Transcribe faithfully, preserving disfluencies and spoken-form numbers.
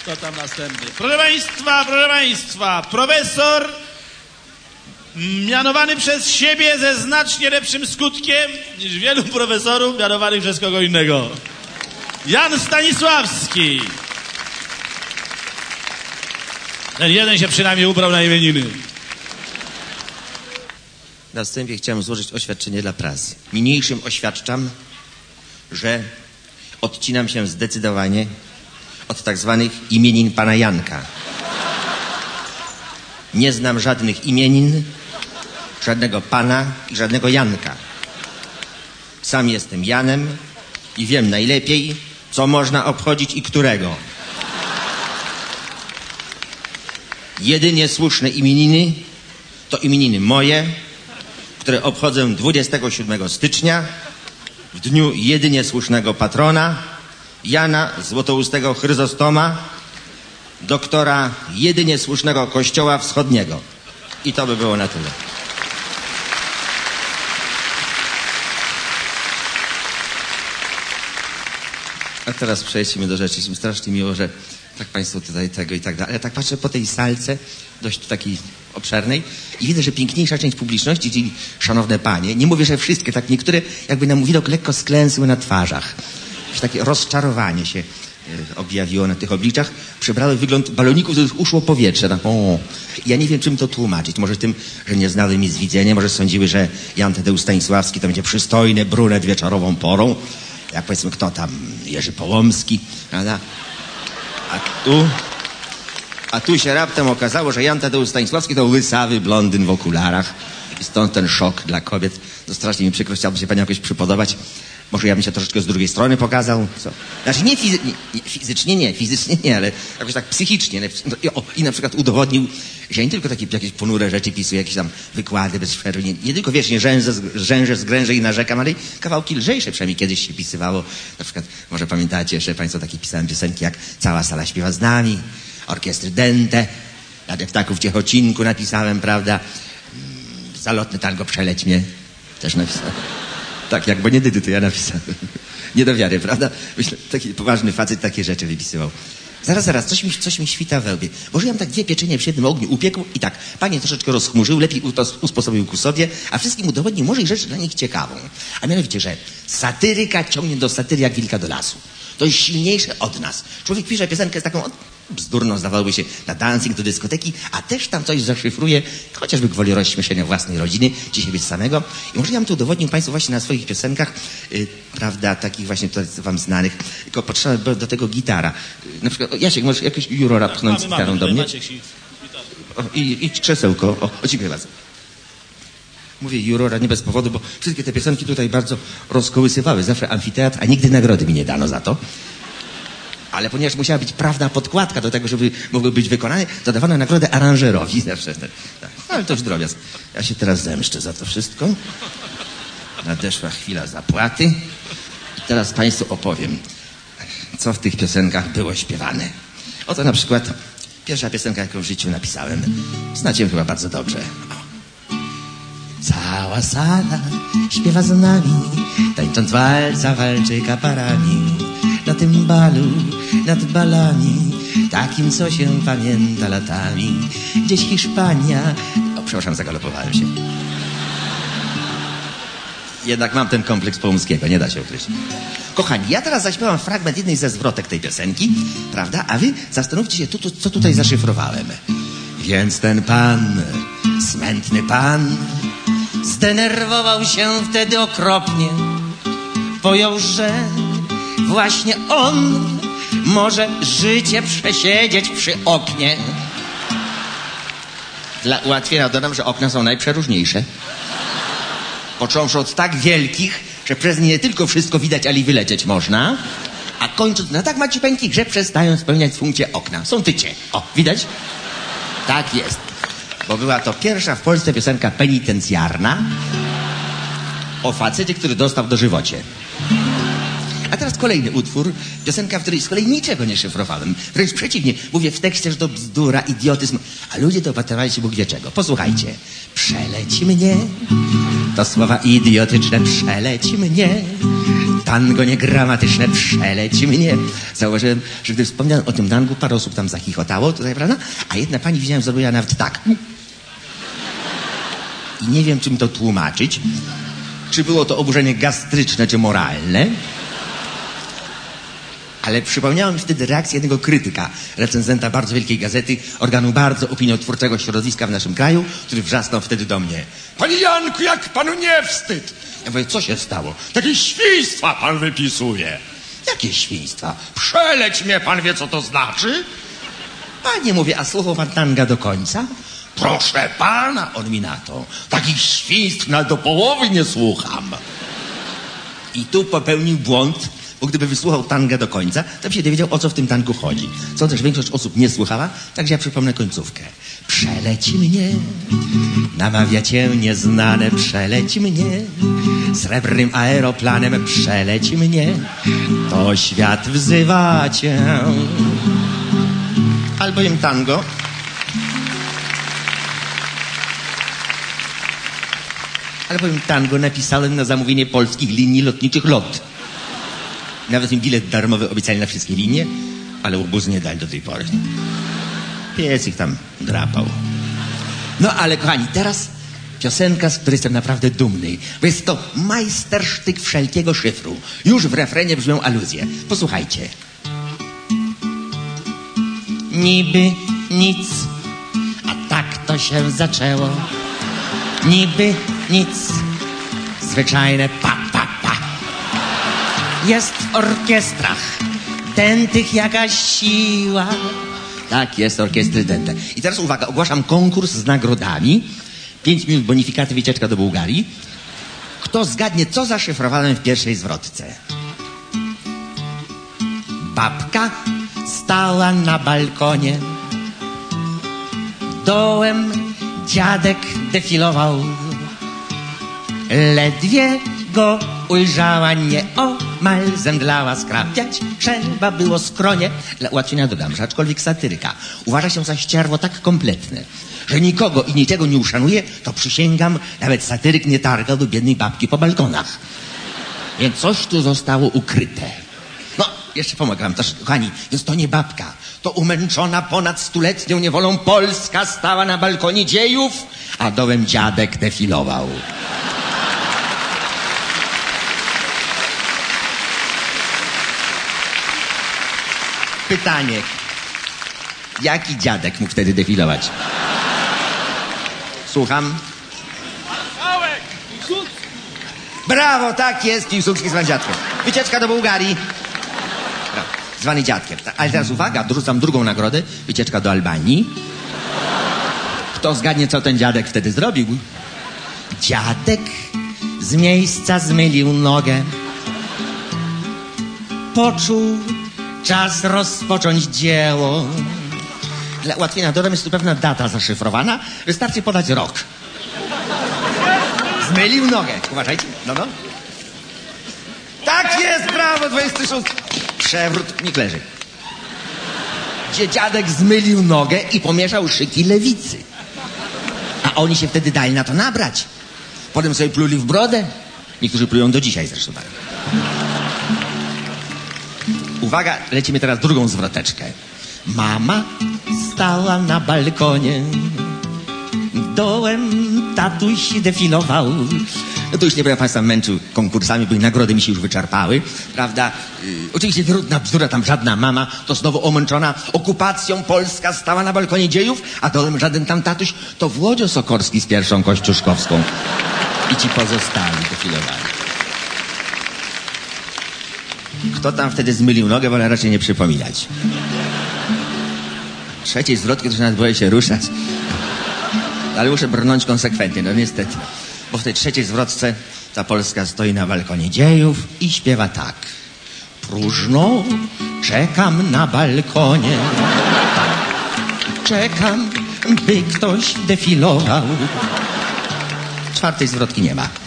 To tam następny. Proszę Państwa, proszę Państwa, profesor mianowany przez siebie ze znacznie lepszym skutkiem niż wielu profesorów mianowanych przez kogo innego. Jan Stanisławski. Ten jeden się przynajmniej ubrał na imieniny. Na wstępie chciałem złożyć oświadczenie dla prasy. Niniejszym oświadczam, że odcinam się zdecydowanie od tak zwanych imienin pana Janka. Nie znam żadnych imienin, żadnego pana i żadnego Janka. Sam jestem Janem i wiem najlepiej, co można obchodzić i którego. Jedynie słuszne imieniny to imieniny moje, które obchodzę dwudziestego siódmego stycznia, w dniu jedynie słusznego patrona, Jana Złotoustego Chryzostoma, doktora jedynie słusznego Kościoła Wschodniego. I to by było na tyle. A teraz przejdźmy do rzeczy. Jest mi strasznie miło, że tak Państwo tutaj tego i tak dalej. Ale tak patrzę po tej salce, dość takiej obszernej, i widzę, że piękniejsza część publiczności, czyli szanowne panie, nie mówię, że wszystkie, tak niektóre jakby na mój widok lekko sklęsły na twarzach. Takie rozczarowanie się objawiło na tych obliczach. Przybrały wygląd baloników, z których uszło powietrze. Tak, o. Ja nie wiem, czym to tłumaczyć. Może tym, że nie znały mi z widzenia, może sądziły, że Jan Tadeusz Stanisławski to będzie przystojny brunet wieczorową porą. Jak powiedzmy, kto tam, Jerzy Połomski, prawda? A tu, a tu się raptem okazało, że Jan Tadeusz Stanisławski to łysawy blondyn w okularach. I stąd ten szok dla kobiet. To strasznie mi przykro, chciałbym się pani jakoś przypodobać. Może ja bym się troszeczkę z drugiej strony pokazał. Co? Znaczy nie, fizy nie, nie fizycznie, nie, fizycznie nie, ale jakoś tak psychicznie. I, o, i na przykład udowodnił, że nie tylko takie jakieś ponure rzeczy pisuje, jakieś tam wykłady bez przerwy. Nie, nie tylko wiecznie rzężę, rzężę, zgrężę i narzekam, ale i kawałki lżejsze przynajmniej kiedyś się pisywało. Na przykład, może pamiętacie, że Państwo takie pisałem piosenki jak Cała sala śpiewa z nami, Orkiestry Dente, Dla ptaków w Ciechocinku napisałem, prawda? Zalotne tango Przeleć mnie też napisałem. Tak, jak Benedyty to ja napisałem. Nie do wiary, prawda? Myślę, taki poważny facet takie rzeczy wypisywał. Zaraz, zaraz, coś mi, coś mi świta we łbie. Może ja bym tak dwie pieczenie w jednym ogniu upiekł i tak, panie troszeczkę rozchmurzył, lepiej usposobił ku sobie, a wszystkim udowodnił może i rzecz dla nich ciekawą. A mianowicie, że satyryka ciągnie do satyry jak wilka do lasu. To jest silniejsze od nas. Człowiek pisze piosenkę z taką bzdurną, zdawałoby się, na dancing do dyskoteki, a też tam coś zaszyfruje, chociażby gwoli rozśmieszenia własnej rodziny, czy siebie samego. I może ja bym tu udowodnił Państwu właśnie na swoich piosenkach, yy, prawda, takich właśnie tutaj wam znanych, tylko potrzeba do tego gitara. Yy, na przykład, Jasiek, możesz jakieś jurora pchnąć z gitarą do mnie? O, i, I krzesełko. O, o, dziękuję bardzo. Mówię jurora nie bez powodu, bo wszystkie te piosenki tutaj bardzo rozkołysywały. Zawsze amfiteatr, a nigdy nagrody mi nie dano za to. Ale ponieważ musiała być prawna podkładka do tego, żeby mogły być wykonane, to dawano nagrodę aranżerowi zawsze. Tak. Ale to już drobiazg. Ja się teraz zemszczę za to wszystko. Nadeszła chwila zapłaty. I teraz Państwu opowiem, co w tych piosenkach było śpiewane. Oto na przykład pierwsza piosenka, jaką w życiu napisałem. Znacie ją chyba bardzo dobrze. O. Cała sala śpiewa z nami, tańcząc walca walczyka parami. Na tym balu, nad balami, takim, co się pamięta latami. Gdzieś Hiszpania... O, przepraszam, zagalopowałem się. Jednak mam ten kompleks Połomskiego, nie da się ukryć. Kochani, ja teraz zaśpiewam fragment jednej ze zwrotek tej piosenki, prawda? A wy zastanówcie się, tu, tu, co tutaj zaszyfrowałem. Więc ten pan, smętny pan, zdenerwował się wtedy okropnie. Pojął, że właśnie on może życie przesiedzieć przy oknie. Dla ułatwienia dodam, że okna są najprzeróżniejsze. Począwszy od tak wielkich, że przez nie nie tylko wszystko widać, ale i wylecieć można, a kończąc na tak maciupeńkich, że przestają spełniać funkcję okna. Są tycie. O, widać? Tak jest. Bo była to pierwsza w Polsce piosenka penitencjarna o facecie, który dostał dożywocie. A teraz kolejny utwór, piosenka, w której z kolei niczego nie szyfrowałem. Wręcz przeciwnie, mówię w tekście, że to bzdura, idiotyzm, a ludzie dopatrywali się Bóg wie czego. Posłuchajcie. Przeleć mnie, to słowa idiotyczne, przeleć mnie, tango niegramatyczne, przeleć mnie. Zauważyłem, że gdy wspomniałem o tym tangu, parę osób tam zachichotało, tutaj, prawda? A jedna pani, widziałem, zrobiła nawet tak. I nie wiem, czym to tłumaczyć. Czy było to oburzenie gastryczne, czy moralne. Ale przypomniało mi wtedy reakcję jednego krytyka, recenzenta bardzo wielkiej gazety, organu bardzo opiniotwórczego środowiska w naszym kraju, który wrzasnął wtedy do mnie. Panie Janku, jak panu nie wstyd? Ja mówię, co się stało? Takie świństwa pan wypisuje. Jakie świństwa? Przeleć mnie, pan wie, co to znaczy? Panie, mówię, a słuchał pan tanga do końca? Proszę pana. On mi na to. Takich świństw na do połowy nie słucham. I tu popełnił błąd, bo gdyby wysłuchał tanga do końca, to by się dowiedział, o co w tym tangu chodzi. Co też większość osób nie słuchała, także ja przypomnę końcówkę. Przeleć mnie, namawia cię nieznane, przeleć mnie, srebrnym aeroplanem, przeleć mnie, to świat wzywa cię. Albowiem tango albowiem tango napisałem na zamówienie polskich linii lotniczych LOT. Nawet im bilet darmowy obiecali na wszystkie linie, ale ubóz nie dali do tej pory. Pies ich tam drapał. No ale kochani, teraz piosenka, z której jestem naprawdę dumny, bo jest to majstersztyk wszelkiego szyfru. Już w refrenie brzmią aluzje. Posłuchajcie. Niby nic, a tak to się zaczęło. Niby nic, zwyczajne pa, pa, pa. Jest w orkiestrach dętych jakaś siła. Tak, jest orkiestry dęte. I teraz uwaga, ogłaszam konkurs z nagrodami. Pięć minut bonifikaty, wycieczka do Bułgarii. Kto zgadnie, co zaszyfrowałem w pierwszej zwrotce? Babka stała na balkonie. Dołem dziadek defilował. Ledwie go ujrzała, nieomal zemdlała, skrapiać trzeba było skronie. Dla ułatwienia dodam, że aczkolwiek satyryka uważa się za ścierwo tak kompletne, że nikogo i niczego nie uszanuje, to przysięgam, nawet satyryk nie targałby biednej babki po balkonach. Więc coś tu zostało ukryte. No, jeszcze pomagam też, kochani, więc to nie babka, to umęczona ponad stuletnią niewolą Polska stała na balkonie dziejów, a dołem dziadek defilował. Pytanie. Jaki dziadek mógł wtedy defilować? Słucham? Marszałek! Piłsudski! Brawo, tak jest, Piłsudski z dziadkiem. Wycieczka do Bułgarii. Brawo, zwany dziadkiem. Ale teraz uwaga, dorzucam drugą nagrodę. Wycieczka do Albanii. Kto zgadnie, co ten dziadek wtedy zrobił? Dziadek z miejsca zmylił nogę. Poczuł czas rozpocząć dzieło. Dla ułatwienia dodam, jest tu pewna data zaszyfrowana. Wystarczy podać rok. Zmylił nogę. Uważajcie. No, no. Tak jest, brawo, dwudziesty szósty. Przewrót, nikt leży. Gdzie dziadek zmylił nogę i pomieszał szyki lewicy. A oni się wtedy dali na to nabrać. Potem sobie pluli w brodę. Niektórzy plują do dzisiaj zresztą. Tak. Uwaga, lecimy teraz drugą zwroteczkę. Mama stała na balkonie. Dołem tatuś defilował. No to już nie będę państwa męczył konkursami, bo i nagrody mi się już wyczerpały, prawda? Yy, oczywiście trudna bzdura, tam żadna mama, to znowu omęczona okupacją Polska stała na balkonie dziejów, a dołem żaden tam tatuś, to Włodzio Sokorski z pierwszą Kościuszkowską. I ci pozostali defilowali. Kto tam wtedy zmylił nogę, wolę raczej nie przypominać. Trzeciej zwrotki to już nawet boję się ruszać. Ale muszę brnąć konsekwentnie, no niestety. Bo w tej trzeciej zwrotce ta Polska stoi na balkonie dziejów i śpiewa tak. Próżno czekam na balkonie. Czekam, by ktoś defilował. Czwartej zwrotki nie ma.